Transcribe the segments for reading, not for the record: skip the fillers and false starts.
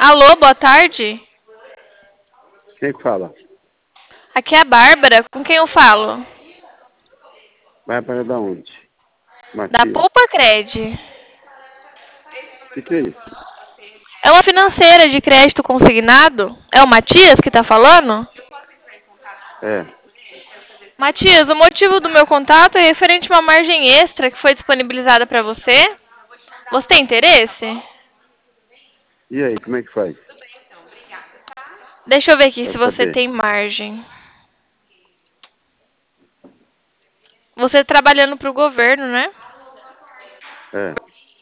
Alô, boa tarde. Quem fala? Aqui é a Bárbara. Com quem eu falo? Vai para da onde? Da Matias. Poupa Cred. O que é isso? É uma financeira de crédito consignado? É o Matias que tá falando? É. Matias, o motivo do meu contato é referente a uma margem extra que foi disponibilizada para você. Você tem interesse? E aí, como é que faz? Deixa eu ver aqui Pra se você saber. tem margem. Você trabalhando para o governo, né? É.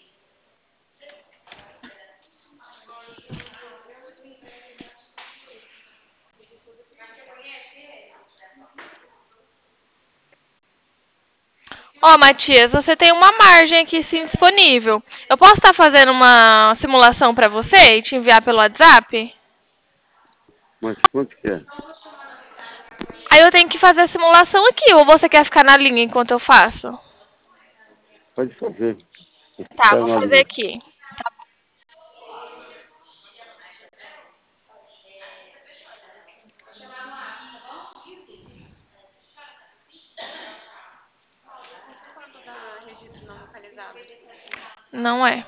Ó, Matias, você tem uma margem aqui sim disponível. Eu posso estar fazendo uma simulação para você e te enviar pelo WhatsApp? Mas quanto que é? Aí eu tenho que fazer a simulação aqui, ou você quer ficar na linha enquanto eu faço? Pode fazer. Tá, Tá vou na fazer linha. aqui. Não é.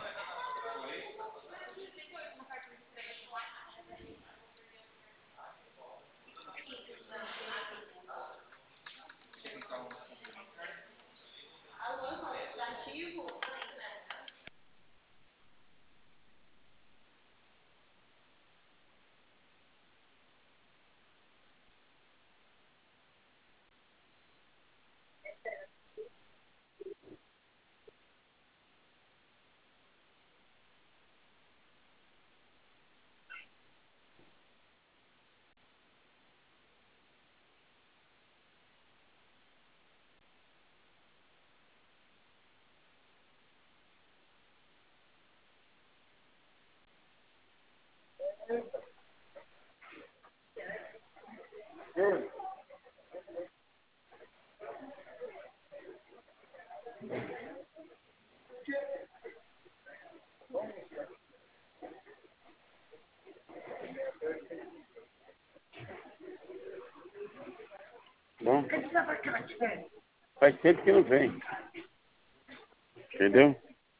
Bom, faz tempo que não vem. Entendeu?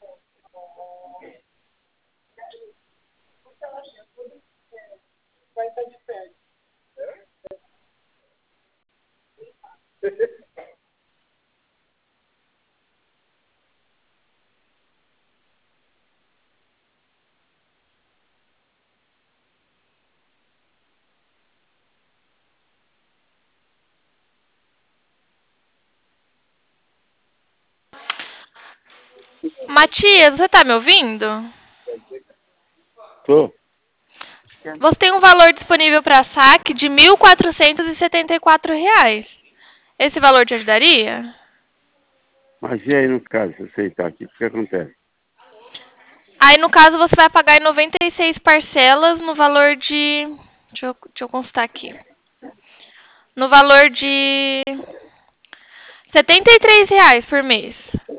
Matias, você tá me ouvindo? Tô. Você tem um valor disponível para saque de R$ 1.474. Esse valor te ajudaria? Mas e aí, no caso, se aceitar aqui, o que acontece? Aí, no caso, você vai pagar em 96 parcelas no valor de. Deixa eu constar aqui. No valor de R$ 73 por mês.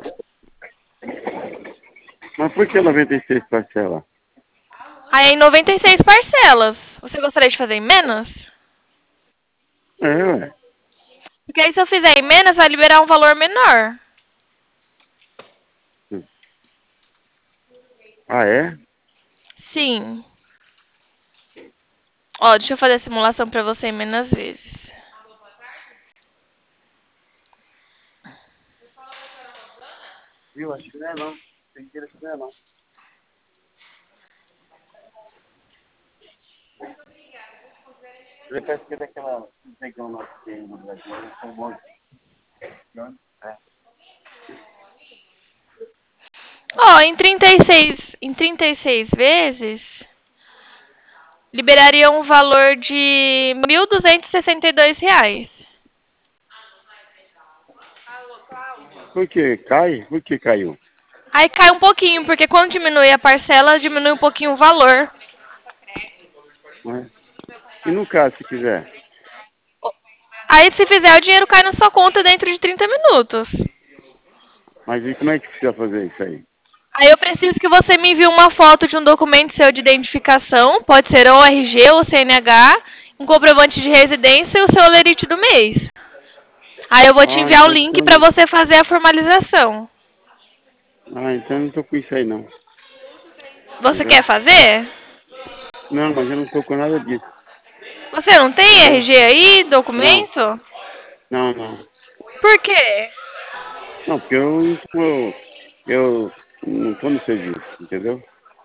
Mas por que 96 parcelas? Aí, em 96 parcelas. Você gostaria de fazer em menos? É, ué. Porque aí, se eu fizer em menos, vai liberar um valor menor. Ah, é? Sim. Ó, deixa eu fazer a simulação para você em menos vezes. Viu? Acho que não é não. Tem que ir, acho que não é não. Ele parece que é daquela negão lá que tem no Brasil. Eles são bons. É. Ó, em 36 vezes, liberaria um valor de R$ 1.262. Por que cai? Por que caiu? Aí cai um pouquinho, porque quando diminui a parcela, diminui um pouquinho o valor. Né? E no caso, se quiser? Aí, se fizer, o dinheiro cai na sua conta dentro de 30 minutos. Mas e como é que precisa fazer isso aí? Aí eu preciso que você me envie uma foto de um documento seu de identificação, pode ser ou RG ou CNH, um comprovante de residência e o seu olerite do mês. Aí eu vou te Ah, enviar o link para você fazer a formalização. então não tô com isso aí não. Você Entendeu? quer fazer? Não, mas eu não tô com nada disso. Você não tem Entendeu? RG aí, Não, documento? não. Por quê? Não, porque eu não tô no serviço, entendeu?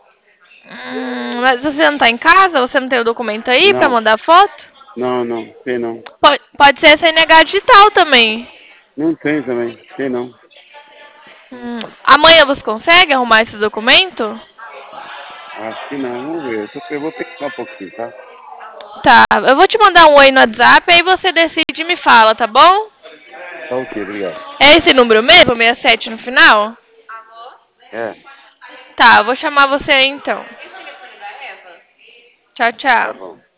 Mas você não tá em casa? Você não tem o documento aí para Não, mandar foto? não, tem não. Pode ser CNH digital também. Não tem também, tem não. Amanhã você consegue arrumar esse documento? Acho que não, vamos ver. Eu vou pensar um pouquinho, tá? Tá, eu vou te mandar um oi no WhatsApp, aí você decide e me fala, tá bom? Tá ok, obrigado. É esse número mesmo, 67 no final? É, Tá, eu vou chamar você aí então. Tchau, tá tchau. bom.